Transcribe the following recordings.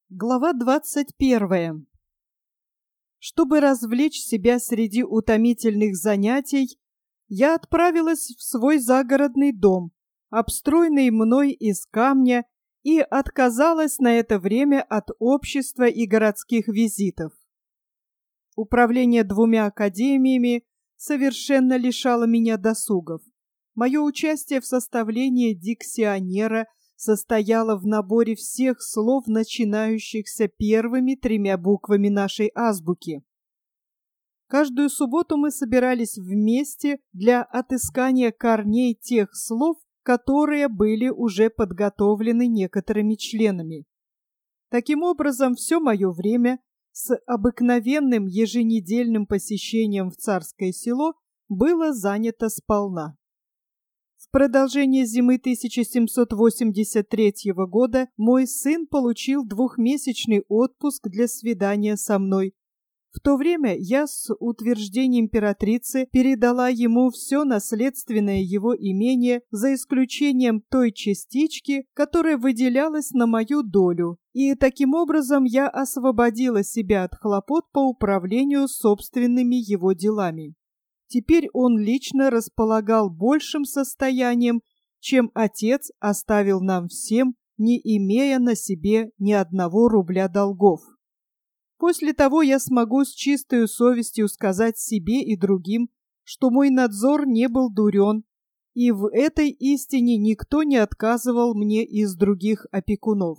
Глава 21. Чтобы развлечь себя среди утомительных занятий, я отправилась в свой загородный дом, обстроенный мной из камня, и отказалась на это время от общества и городских визитов. Управление 2 академиями совершенно лишало меня досугов. Мое участие в составлении диксионера состояла в наборе всех слов, начинающихся первыми 3 буквами нашей азбуки. Каждую субботу мы собирались вместе для отыскания корней тех слов, которые были уже подготовлены некоторыми членами. Таким образом, все мое время с обыкновенным еженедельным посещением в Царское Село было занято сполна. В продолжение зимы 1783 года мой сын получил 2-месячный отпуск для свидания со мной. В то время я с утверждением императрицы передала ему все наследственное его имение, за исключением той частички, которая выделялась на мою долю, и таким образом я освободила себя от хлопот по управлению собственными его делами. Теперь он лично располагал большим состоянием, чем отец оставил нам всем, не имея на себе ни 1 рубля долгов. После того я смогу с чистой совестью сказать себе и другим, что мой надзор не был дурен, и в этой истине никто не отказывал мне из других опекунов.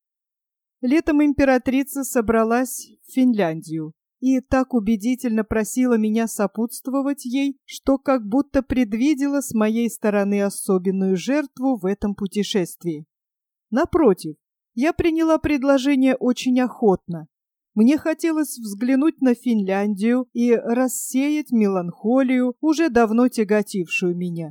Летом императрица собралась в Финляндию и так убедительно просила меня сопутствовать ей, что как будто предвидела с моей стороны особенную жертву в этом путешествии. Напротив, я приняла предложение очень охотно. Мне хотелось взглянуть на Финляндию и рассеять меланхолию, уже давно тяготившую меня.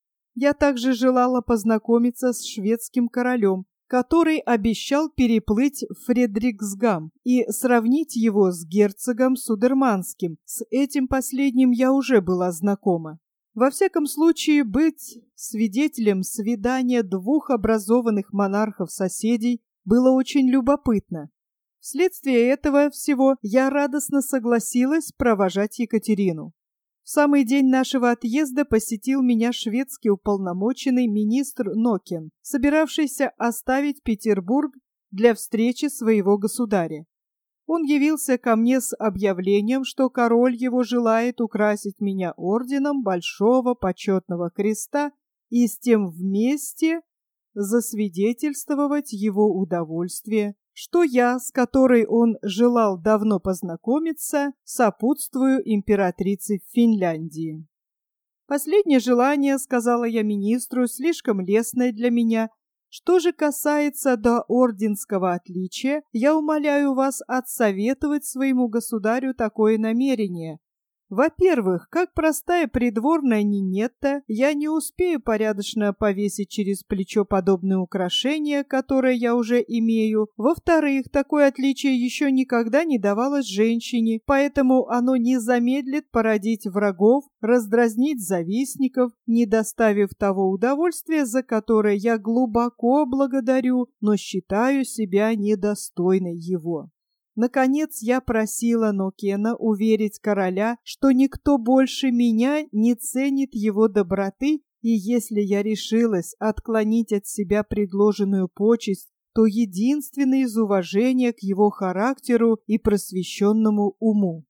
Я также желала познакомиться с шведским королем, который обещал переплыть в Фредериксгам, и сравнить его с герцогом Судерманским. С этим последним я уже была знакома. Во всяком случае, быть свидетелем свидания 2 образованных монархов-соседей было очень любопытно. Вследствие этого всего я радостно согласилась провожать Екатерину. В самый день нашего отъезда посетил меня шведский уполномоченный министр Нокен, собиравшийся оставить Петербург для встречи своего государя. Он явился ко мне с объявлением, что король его желает украсить меня орденом Большого почетного креста и с тем вместе засвидетельствовать его удовольствие, что я, с которой он желал давно познакомиться, сопутствую императрице в Финляндии. Последнее желание, сказала я министру, слишком лестное для меня. Что же касается до орденского отличия, я умоляю вас отсоветовать своему государю такое намерение. Во-первых, как простая придворная нинетта, я не успею порядочно повесить через плечо подобные украшения, которые я уже имею. Во-вторых, такое отличие еще никогда не давалось женщине, поэтому оно не замедлит породить врагов, раздразнить завистников, не доставив того удовольствия, за которое я глубоко благодарю, но считаю себя недостойной его. Наконец, я просила Нокена уверить короля, что никто больше меня не ценит его доброты, и если я решилась отклонить от себя предложенную почесть, то единственно из уважения к его характеру и просвещенному уму.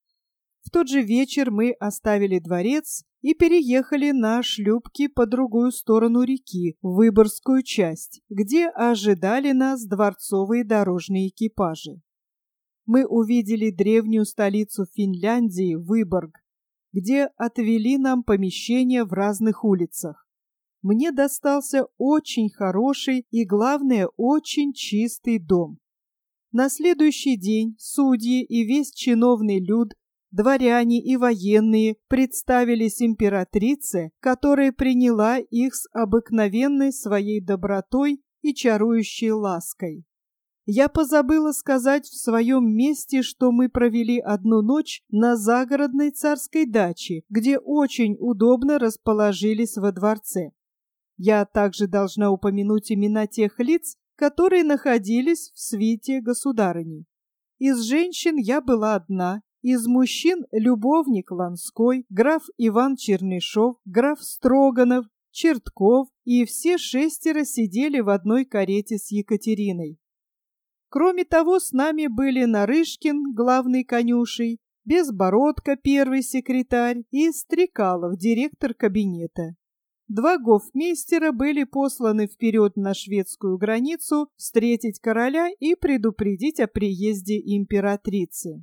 В тот же вечер мы оставили дворец и переехали на шлюпки по другую сторону реки, в Выборгскую часть, где ожидали нас дворцовые дорожные экипажи. Мы увидели древнюю столицу Финляндии, Выборг, где отвели нам помещения в разных улицах. Мне достался очень хороший и, главное, очень чистый дом. На следующий день судьи и весь чиновный люд, дворяне и военные представились императрице, которая приняла их с обыкновенной своей добротой и чарующей лаской. Я позабыла сказать в своем месте, что мы провели 1 ночь на загородной царской даче, где очень удобно расположились во дворце. Я также должна упомянуть имена тех лиц, которые находились в свите государыни. Из женщин я была одна, из мужчин любовник Ланской, граф Иван Чернышов, граф Строганов, Чертков, и все 6 сидели в одной карете с Екатериной. Кроме того, с нами были Нарышкин, главный конюший, Безбородко, первый секретарь, и Стрекалов, директор кабинета. 2 гофмейстера были посланы вперед на шведскую границу встретить короля и предупредить о приезде императрицы.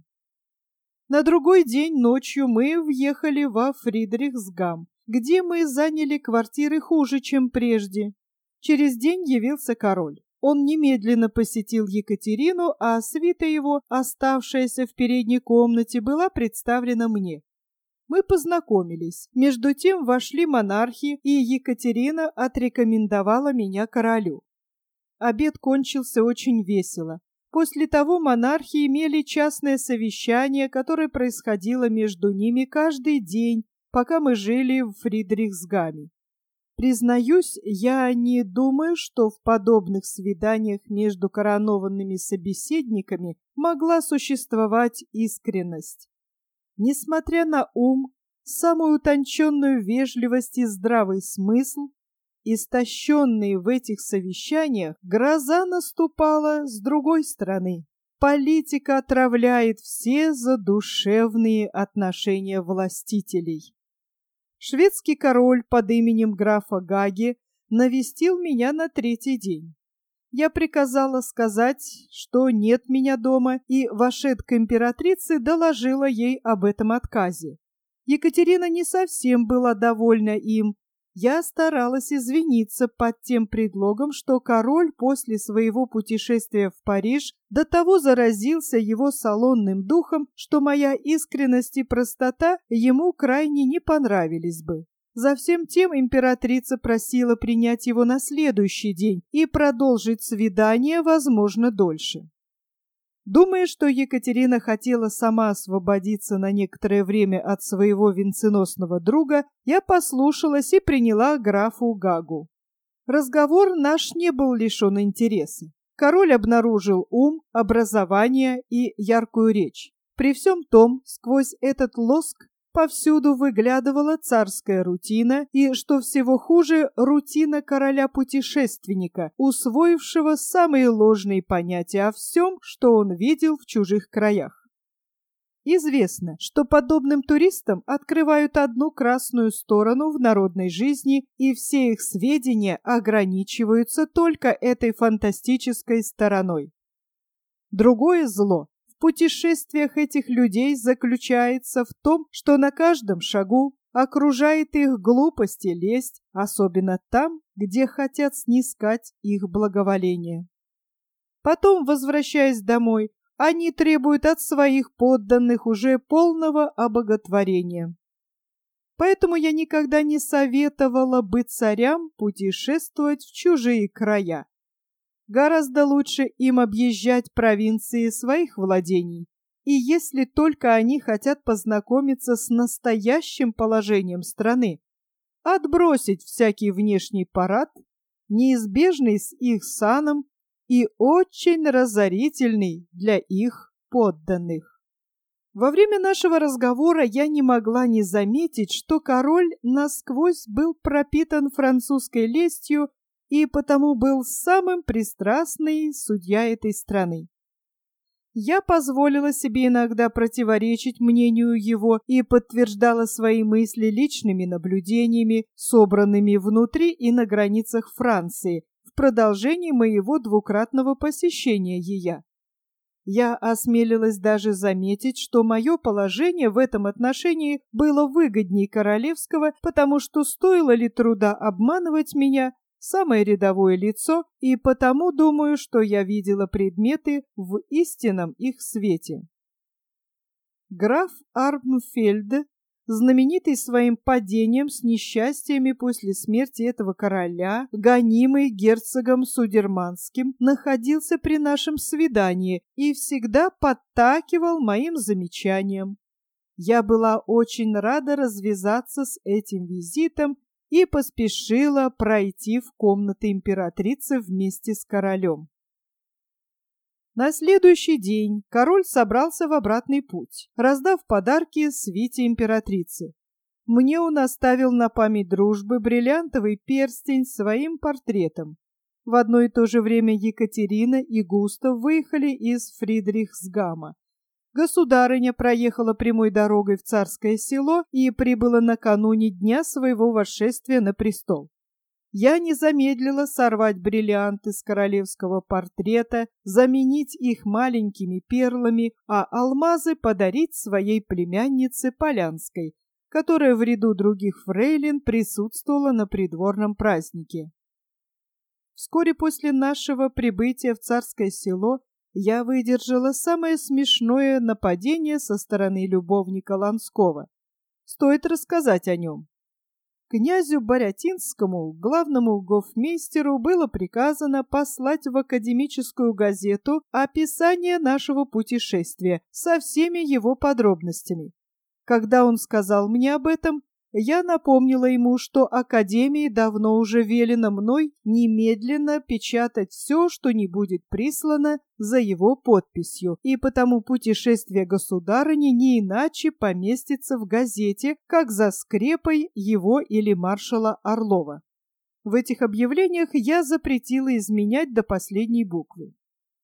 На другой день ночью мы въехали во Фридрихсгам, где мы заняли квартиры хуже, чем прежде. Через день явился король. Он немедленно посетил Екатерину, а свита его, оставшаяся в передней комнате, была представлена мне. Мы познакомились. Между тем вошли монархи, и Екатерина отрекомендовала меня королю. Обед кончился очень весело. После того монархи имели частное совещание, которое происходило между ними каждый день, пока мы жили в Фридрихсгаме. Признаюсь, я не думаю, что в подобных свиданиях между коронованными собеседниками могла существовать искренность. Несмотря на ум, самую утонченную вежливость и здравый смысл, истощенные в этих совещаниях, гроза наступала с другой стороны. Политика отравляет все задушевные отношения властителей. Шведский король под именем графа Гаги навестил меня на 3-й день. Я приказала сказать, что нет меня дома, и, вошед к императрице, доложила ей об этом отказе. Екатерина не совсем была довольна им. Я старалась извиниться под тем предлогом, что король после своего путешествия в Париж до того заразился его салонным духом, что моя искренность и простота ему крайне не понравились бы. За всем тем императрица просила принять его на следующий день и продолжить свидание, возможно, дольше. Думая, что Екатерина хотела сама освободиться на некоторое время от своего венценосного друга, я послушалась и приняла графу Гагу. Разговор наш не был лишен интереса. Король обнаружил ум, образование и яркую речь. При всем том, сквозь этот лоск повсюду выглядывала царская рутина и, что всего хуже, рутина короля-путешественника, усвоившего самые ложные понятия о всем, что он видел в чужих краях. Известно, что подобным туристам открывают одну красную сторону в народной жизни, и все их сведения ограничиваются только этой фантастической стороной. Другое зло в путешествиях этих людей заключается в том, что на каждом шагу окружает их глупость и лесть, особенно там, где хотят снискать их благоволение. Потом, возвращаясь домой, они требуют от своих подданных уже полного обоготворения. Поэтому я никогда не советовала бы царям путешествовать в чужие края. Гораздо лучше им объезжать провинции своих владений, и если только они хотят познакомиться с настоящим положением страны, отбросить всякий внешний парад, неизбежный с их саном и очень разорительный для их подданных. Во время нашего разговора я не могла не заметить, что король насквозь был пропитан французской лестью и потому был самым пристрастный судья этой страны. Я позволила себе иногда противоречить мнению его и подтверждала свои мысли личными наблюдениями, собранными внутри и на границах Франции, в продолжении моего двукратного посещения ее. Я осмелилась даже заметить, что мое положение в этом отношении было выгодней королевского, потому что стоило ли труда обманывать меня, самое рядовое лицо, и потому думаю, что я видела предметы в истинном их свете. Граф Армфельд, знаменитый своим падением с несчастьями после смерти этого короля, гонимый герцогом Судерманским, находился при нашем свидании и всегда подтакивал моим замечаниям. Я была очень рада развязаться с этим визитом и поспешила пройти в комнаты императрицы вместе с королем. На следующий день король собрался в обратный путь, раздав подарки свите императрицы. Мне он оставил на память дружбы бриллиантовый перстень с своим портретом. В одно и то же время Екатерина и Густав выехали из Фридрихсгама. Государыня проехала прямой дорогой в Царское Село и прибыла накануне дня своего восшествия на престол. Я не замедлила сорвать бриллианты с королевского портрета, заменить их маленькими перлами, а алмазы подарить своей племяннице Полянской, которая в ряду других фрейлин присутствовала на придворном празднике. Вскоре после нашего прибытия в Царское Село я выдержала самое смешное нападение со стороны любовника Ланского. Стоит рассказать о нем. Князю Борятинскому, главному гофмейстеру, было приказано послать в академическую газету описание нашего путешествия со всеми его подробностями. Когда он сказал мне об этом, я напомнила ему, что академии давно уже велено мной немедленно печатать все, что не будет прислано за его подписью, и потому путешествие государыни не иначе поместится в газете, как за скрепой его или маршала Орлова. В этих объявлениях я запретила изменять до последней буквы.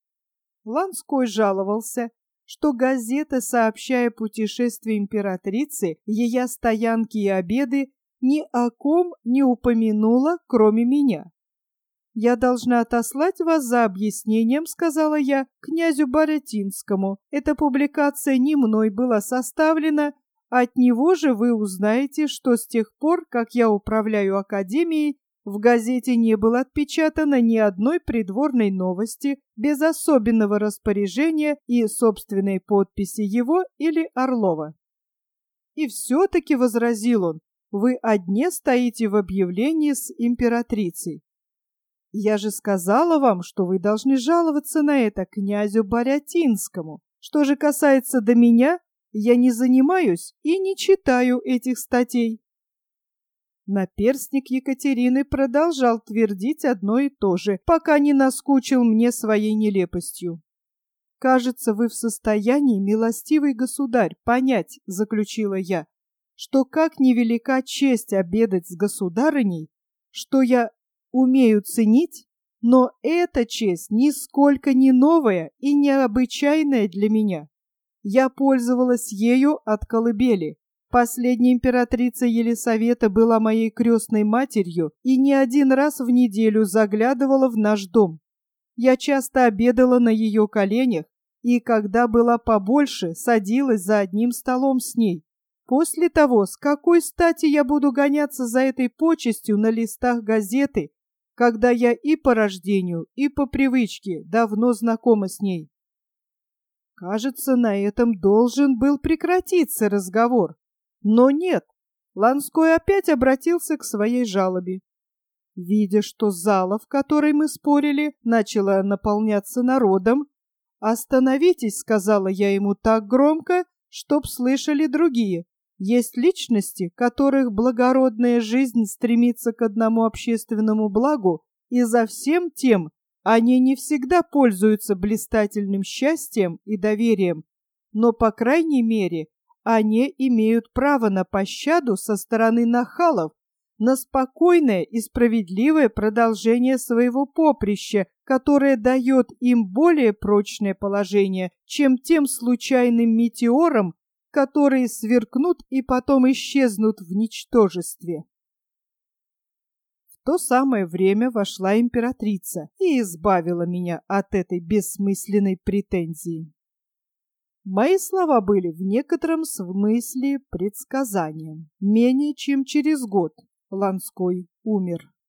Ланской жаловался, что газета, сообщая путешествие императрицы, ее стоянки и обеды, ни о ком не упомянула, кроме меня. «Я должна отослать вас за объяснением», — сказала я, — «князю Борятинскому. Эта публикация не мной была составлена, от него же вы узнаете, что с тех пор, как я управляю академией, в газете не было отпечатано ни одной придворной новости без особенного распоряжения и собственной подписи его или Орлова». «И все-таки», — возразил он, — «вы одни стоите в объявлении с императрицей. Я же сказала вам, что вы должны жаловаться на это князю Борятинскому. Что же касается до меня, я не занимаюсь и не читаю этих статей». Наперстник Екатерины продолжал твердить одно и то же, пока не наскучил мне своей нелепостью. «Кажется, вы в состоянии, милостивый государь, понять, — заключила я, — что как невелика честь обедать с государыней, что я умею ценить, но эта честь нисколько не новая и необычайная для меня. Я пользовалась ею от колыбели. Последняя императрица Елисавета была моей крестной матерью и не один раз в неделю заглядывала в наш дом. Я часто обедала на ее коленях, и, когда была побольше, садилась за одним столом с ней. После того, с какой стати я буду гоняться за этой почестью на листах газеты, когда я и по рождению, и по привычке давно знакома с ней?» Кажется, на этом должен был прекратиться разговор. Но нет, Ланской опять обратился к своей жалобе. Видя, что зала, в которой мы спорили, начала наполняться народом: «Остановитесь», — сказала я ему так громко, чтоб слышали другие. «Есть личности, которых благородная жизнь стремится к одному общественному благу, и за всем тем они не всегда пользуются блистательным счастьем и доверием, но, по крайней мере, они имеют право на пощаду со стороны нахалов, на спокойное и справедливое продолжение своего поприща, которое дает им более прочное положение, чем тем случайным метеорам, которые сверкнут и потом исчезнут в ничтожестве». В то самое время вошла императрица и избавила меня от этой бессмысленной претензии. Мои слова были в некотором смысле предсказанием. Менее чем через год Ланской умер.